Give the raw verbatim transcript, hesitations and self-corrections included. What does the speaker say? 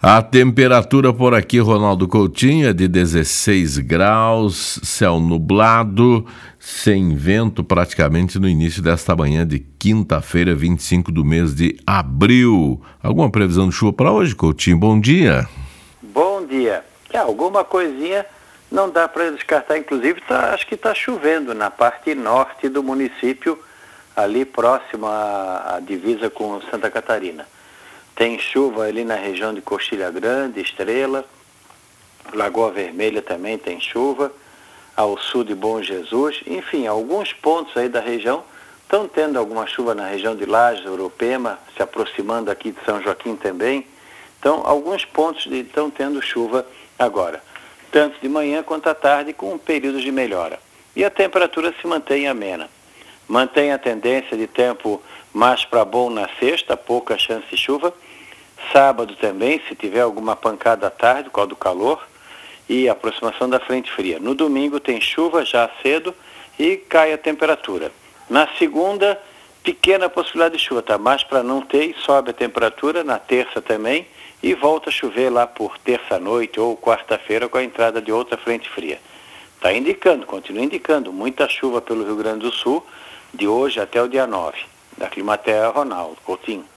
A temperatura por aqui, Ronaldo Coutinho, é de dezesseis graus, céu nublado, sem vento praticamente no início desta manhã de quinta-feira, vinte e cinco do mês de abril. Alguma previsão de chuva para hoje, Coutinho? Bom dia. Bom dia. É, alguma coisinha não dá para descartar, inclusive tá, acho que está chovendo na parte norte do município, ali próximo à, à divisa com Santa Catarina. Tem chuva ali na região de Coxilha Grande, Estrela, Lagoa Vermelha também tem chuva, ao sul de Bom Jesus, enfim, alguns pontos aí da região estão tendo alguma chuva na região de Lages, Urupema, se aproximando aqui de São Joaquim também. Então, alguns pontos estão tendo chuva agora, tanto de manhã quanto à tarde, com períodos de melhora. E a temperatura se mantém amena. Mantém a tendência de tempo mais para bom na sexta, pouca chance de chuva. Sábado também, se tiver alguma pancada à tarde, por causa do calor, e a aproximação da frente fria. No domingo tem chuva já cedo e cai a temperatura. Na segunda, pequena possibilidade de chuva, tá? Mais para não ter e sobe a temperatura. Na terça também, e volta a chover lá por terça-noite ou quarta-feira com a entrada de outra frente fria. Está indicando, continua indicando, muita chuva pelo Rio Grande do Sul, de hoje até o dia nove. Da Climaterra, Ronaldo Coutinho.